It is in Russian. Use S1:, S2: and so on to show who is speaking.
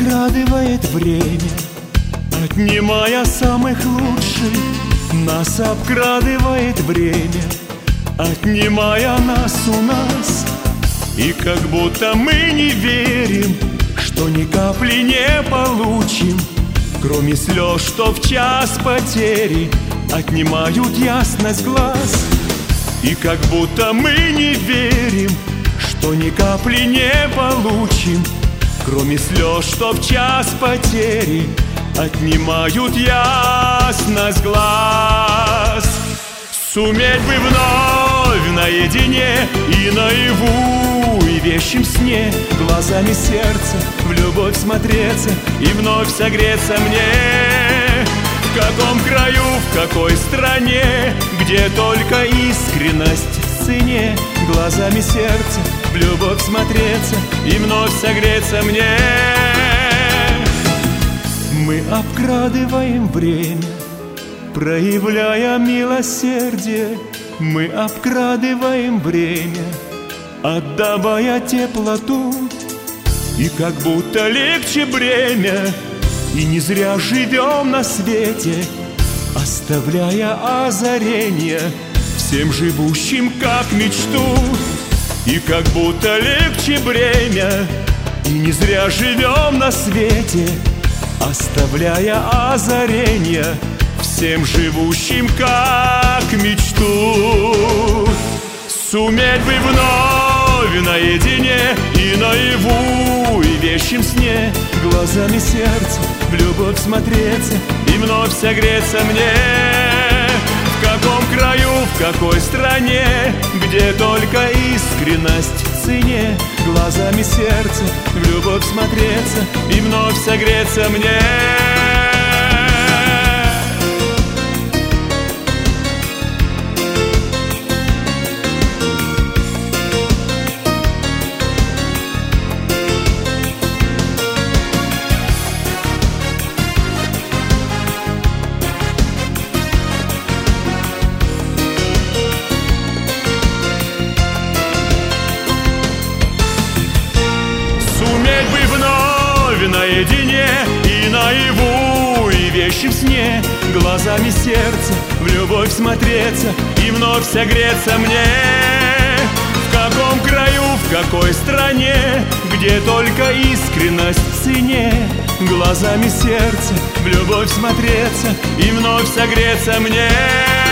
S1: обкрадывает время, отнимая самых лучших. Нас обкрадывает время, отнимая нас у нас. И как будто мы не верим, что ни капли не получим, кроме слез, что в час потери отнимают ясность глаз. И как будто мы не верим, что ни капли не получим, кроме слез, что в час потери отнимают ясность глаз. Суметь бы вновь наедине и наяву, и в вещем сне глазами сердца в любовь смотреться и вновь согреться мне. В каком краю, в какой стране, где только искренность в цене, глазами сердца в любовь смотреться и вновь согреться мне. Мы обкрадываем время, проявляя милосердие. Мы обкрадываем время, отдавая теплоту. И как будто легче бремя, и не зря живем на свете, оставляя озарение всем живущим как мечту. И как будто легче бремя, и не зря живем на свете, оставляя озарение всем живущим как мечту. Суметь бы вновь наедине и наяву, и в вещем сне глазами сердца в любовь смотреться и вновь согреться мне. В каком краю, в какой стране, где только искренность в цене, глазами сердца в любовь смотреться и вновь согреться мне. Суметь бы вновь наедине и наяву, и в вещем сне глазами сердца в любовь смотреться и вновь согреться мне. В каком краю, в какой стране, где только искренность в цене, глазами сердца в любовь смотреться и вновь согреться мне.